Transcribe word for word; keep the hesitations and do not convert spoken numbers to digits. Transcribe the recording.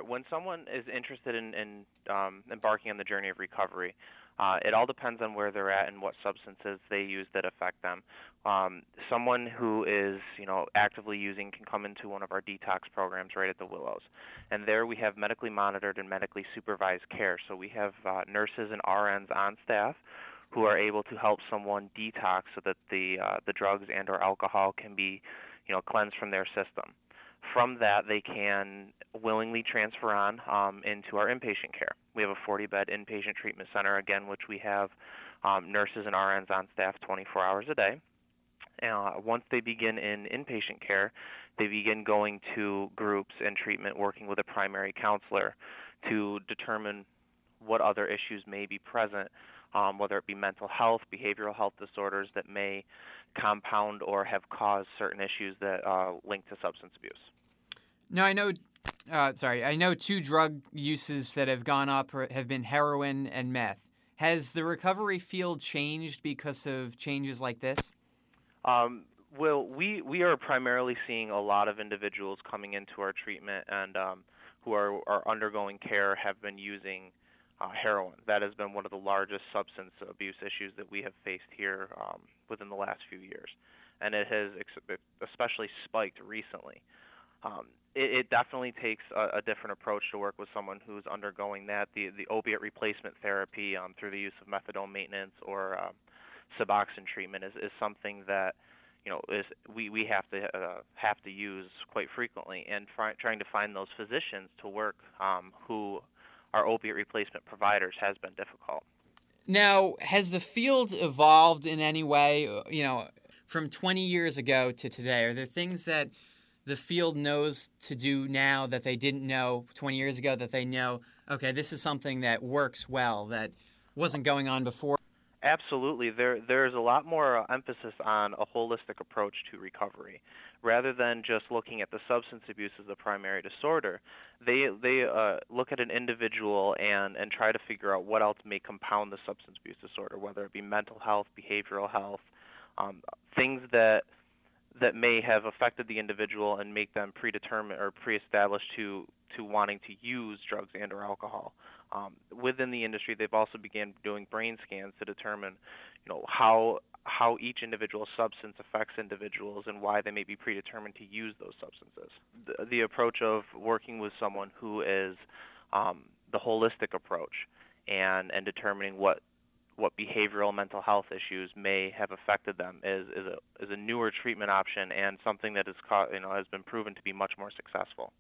right. When someone is interested in, in um, embarking on the journey of recovery, uh, it all depends on where they're at and what substances they use that affect them. Um, someone who is, you know, actively using can come into one of our detox programs right at the Willows, and there we have medically monitored and medically supervised care. So we have uh, nurses and R Ns on staff who are able to help someone detox so that the uh, the drugs and or alcohol can be, you know, cleansed from their system. From that, they can willingly transfer on um, into our inpatient care. We have a forty-bed inpatient treatment center, again, which we have um, nurses and R Ns on staff twenty-four hours a day. Uh, once they begin in inpatient care, they begin going to groups and treatment, working with a primary counselor to determine what other issues may be present, um, whether it be mental health, behavioral health disorders that may compound or have caused certain issues that uh, link to substance abuse. Now, I know, uh, sorry, I know two drug uses that have gone up have been heroin and meth. Has the recovery field changed because of changes like this? Um, well, we, we are primarily seeing a lot of individuals coming into our treatment and um, who are, are undergoing care have been using uh, heroin. That has been one of the largest substance abuse issues that we have faced here um, within the last few years, and it has ex- especially spiked recently. Um, it, it definitely takes a, a different approach to work with someone who's undergoing that. The, the opiate replacement therapy um, through the use of methadone maintenance or um, Suboxone treatment is, is something that you know is we, we have to uh, have to use quite frequently, and fri- trying to find those physicians to work um, who are opiate replacement providers has been difficult. Now, has the field evolved in any way, you know, from twenty years ago to today? Are there things that the field knows to do now that they didn't know twenty years ago that they know, okay, this is something that works well, that wasn't going on before? Absolutely. There, there's a lot more uh, emphasis on a holistic approach to recovery. Rather than just looking at the substance abuse as the primary disorder, they, they uh, look at an individual and, and try to figure out what else may compound the substance abuse disorder, whether it be mental health, behavioral health, um, things that that may have affected the individual and make them predetermined or pre-established to, to wanting to use drugs and or alcohol. Um, within the industry, they've also began doing brain scans to determine, you know, how how each individual substance affects individuals and why they may be predetermined to use those substances. The, the approach of working with someone who is um, the holistic approach and, and determining what what behavioral mental health issues may have affected them is, is a is a newer treatment option and something that is, you know, has been proven to be much more successful.